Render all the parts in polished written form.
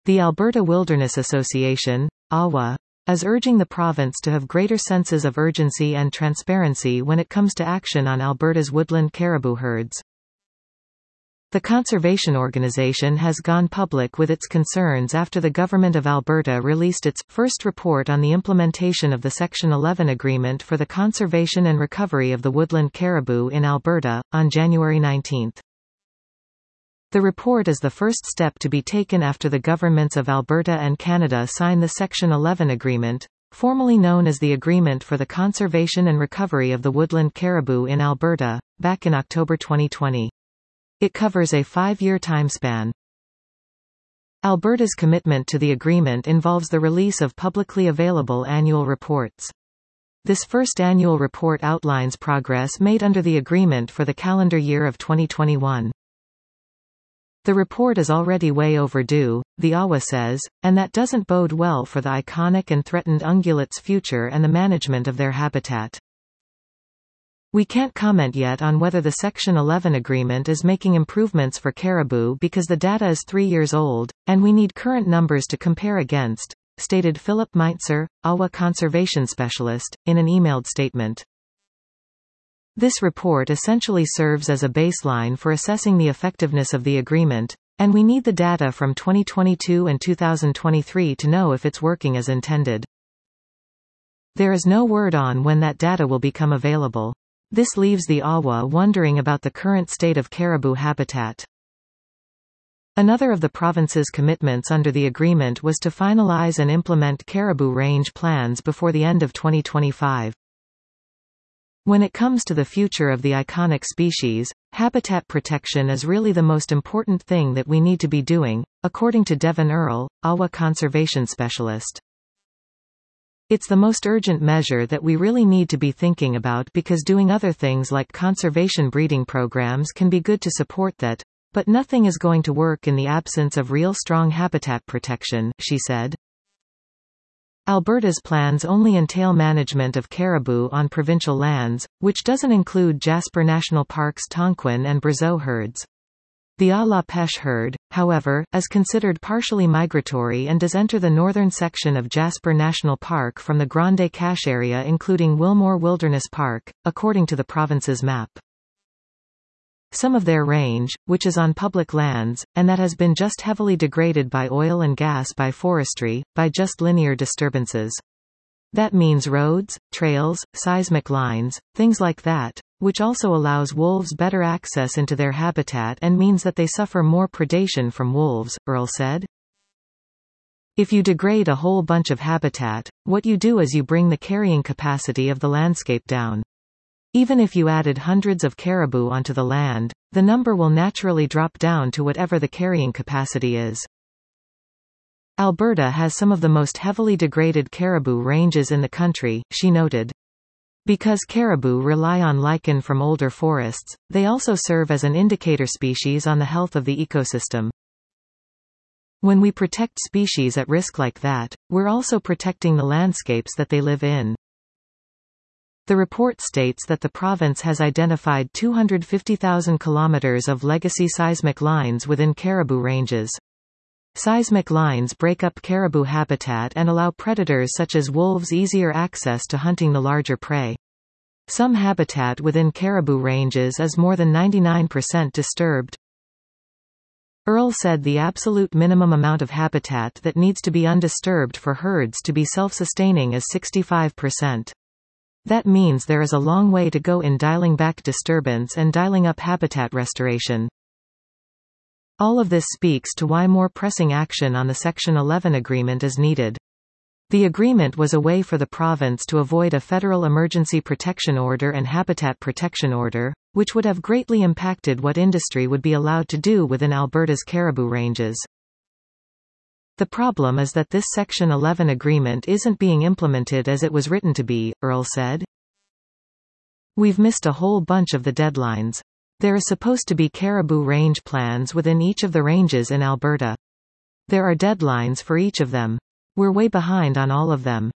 The Alberta Wilderness Association, AWA, is urging the province to have greater senses of urgency and transparency when it comes to action on Alberta's woodland caribou herds. The conservation organization has gone public with its concerns after the Government of Alberta released its first report on the implementation of the Section 11 Agreement for the Conservation and Recovery of the Woodland Caribou in Alberta, on January 19. The report is the first step to be taken after the governments of Alberta and Canada sign the Section 11 Agreement, formerly known as the Agreement for the Conservation and Recovery of the Woodland Caribou in Alberta, back in October 2020. It covers a 5-year timespan. Alberta's commitment to the agreement involves the release of publicly available annual reports. This first annual report outlines progress made under the agreement for the calendar year of 2021. The report is already way overdue, the AWA says, and that doesn't bode well for the iconic and threatened ungulate's future and the management of their habitat. We can't comment yet on whether the Section 11 agreement is making improvements for caribou because the data is 3 years old, and we need current numbers to compare against, stated Philip Meintzer, AWA conservation specialist, in an emailed statement. This report essentially serves as a baseline for assessing the effectiveness of the agreement, and we need the data from 2022 and 2023 to know if it's working as intended. There is no word on when that data will become available. This leaves the AWA wondering about the current state of caribou habitat. Another of the province's commitments under the agreement was to finalize and implement caribou range plans before the end of 2025. When it comes to the future of the iconic species, habitat protection is really the most important thing that we need to be doing, according to Devon Earle, AWA conservation specialist. It's the most urgent measure that we really need to be thinking about because doing other things like conservation breeding programs can be good to support that, but nothing is going to work in the absence of real strong habitat protection, she said. Alberta's plans only entail management of caribou on provincial lands, which doesn't include Jasper National Park's Tonquin and Brazeau herds. The A la Pêche herd, however, is considered partially migratory and does enter the northern section of Jasper National Park from the Grande Cache area including Wilmore Wilderness Park, according to the province's map. Some of their range, which is on public lands, and that has been just heavily degraded by oil and gas by forestry, by just linear disturbances. That means roads, trails, seismic lines, things like that, which also allows wolves better access into their habitat and means that they suffer more predation from wolves, Earle said. If you degrade a whole bunch of habitat, what you do is you bring the carrying capacity of the landscape down. Even if you added hundreds of caribou onto the land, the number will naturally drop down to whatever the carrying capacity is. Alberta has some of the most heavily degraded caribou ranges in the country, she noted. Because caribou rely on lichen from older forests, they also serve as an indicator species on the health of the ecosystem. When we protect species at risk like that, we're also protecting the landscapes that they live in. The report states that the province has identified 250,000 kilometers of legacy seismic lines within caribou ranges. Seismic lines break up caribou habitat and allow predators such as wolves easier access to hunting the larger prey. Some habitat within caribou ranges is more than 99% disturbed. Earle said the absolute minimum amount of habitat that needs to be undisturbed for herds to be self-sustaining is 65%. That means there is a long way to go in dialing back disturbance and dialing up habitat restoration. All of this speaks to why more pressing action on the Section 11 agreement is needed. The agreement was a way for the province to avoid a federal emergency protection order and habitat protection order, which would have greatly impacted what industry would be allowed to do within Alberta's caribou ranges. The problem is that this Section 11 agreement isn't being implemented as it was written to be, Earle said. We've missed a whole bunch of the deadlines. There are supposed to be caribou range plans within each of the ranges in Alberta. There are deadlines for each of them. We're way behind on all of them.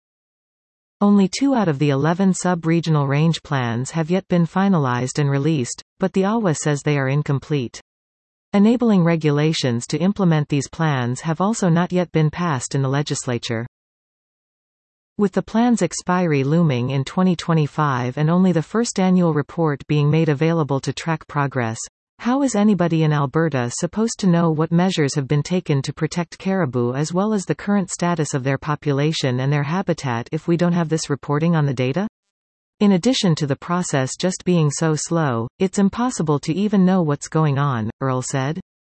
Only 2 out of the 11 sub-regional range plans have yet been finalized and released, but the AWA says they are incomplete. Enabling regulations to implement these plans have also not yet been passed in the legislature. With the plan's expiry looming in 2025 and only the first annual report being made available to track progress, how is anybody in Alberta supposed to know what measures have been taken to protect caribou as well as the current status of their population and their habitat if we don't have this reporting on the data? In addition to the process just being so slow, it's impossible to even know what's going on, Earl said.